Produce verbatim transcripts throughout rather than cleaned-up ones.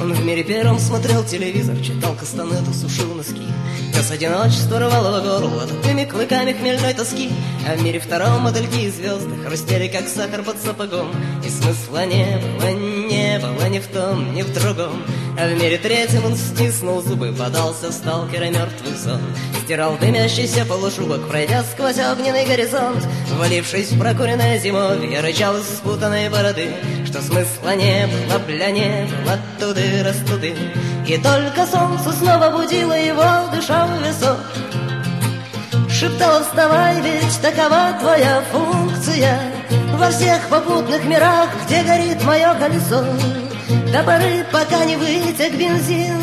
Он в мире первом смотрел телевизор, читал кастанету, сушил носки. Пес одиночество рвало горло тупыми клыками хмельной тоски. А в мире втором модельки и звезды хрустели, как сахар под сапогом. И смысла не было, не было ни в том, ни в другом. А в мире третьем он стиснул зубы, подался в сталкера мертвый сон. Стирал дымящийся полушубок, пройдя сквозь огненный горизонт. Валившись в прокуренное зимовье, рычал из спутанной бороды, что смысла не было, бля, не было, туды растуды. И только солнце снова будило его, дыша в висок. Шептала: вставай, ведь такова твоя функция во всех попутных мирах, где горит мое колесо, до поры, пока не вытек бензин.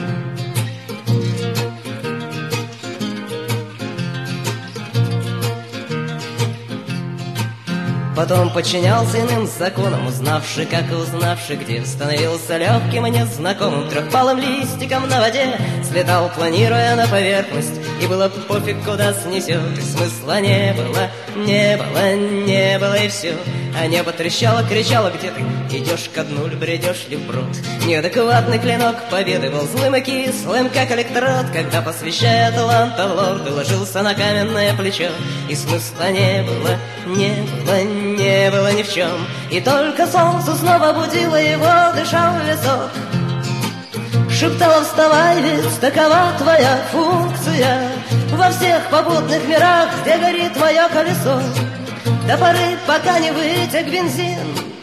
Потом подчинялся иным законам, узнавший, как и узнавший где, становился легким и незнакомым трехпалым листиком на воде. Слетал, планируя на поверхность, и было пофиг, куда снесет. И смысла не было, не было, не было, и все. А небо трещало, кричало: где ты? Идешь ко дну, ли бредешь ли вброд? Неадекватный клинок победы был злым и кислым, как электрод, когда, посвящая таланта в лорды, ложился на каменное плечо. И смысла не было, не было, не было ни в чем. И только солнце снова будило его, дыша в висок. Шептала: вставай, ведь такова твоя функция во всех попутных мирах, где горит мое колесо, до поры, пока не вытек бензин.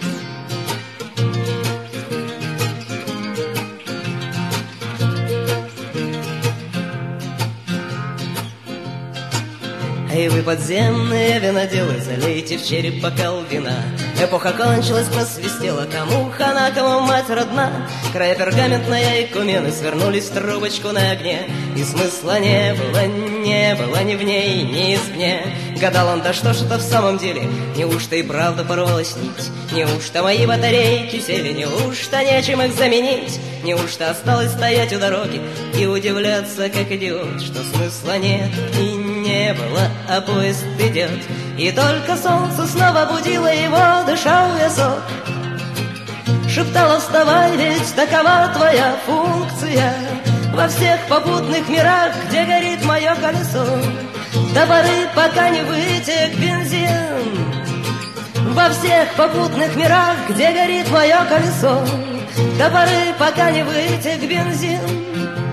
Эй, вы подземные виноделы, залейте в череп бокал вина. Эпоха кончилась, просвистела, кому хана, кому мать родна. Края пергаментной икумены свернулись в трубочку на огне. И смысла не было, не было ни в ней, ни извне. Гадал он: да что ж это в самом деле? Неужто и правда порвалась нить? Неужто мои батарейки сели? Неужто нечем их заменить? Неужто осталось стоять у дороги и удивляться, как идиот, что смысла нет и не было, а поезд идет? И только солнце снова будило его, дыша в висок. Шептала: вставай, ведь такова твоя функция во всех попутных мирах, где горит мое колесо, до поры, пока не вытек бензин. Во всех попутных мирах, где горит мое колесо, до поры, пока не вытек бензин.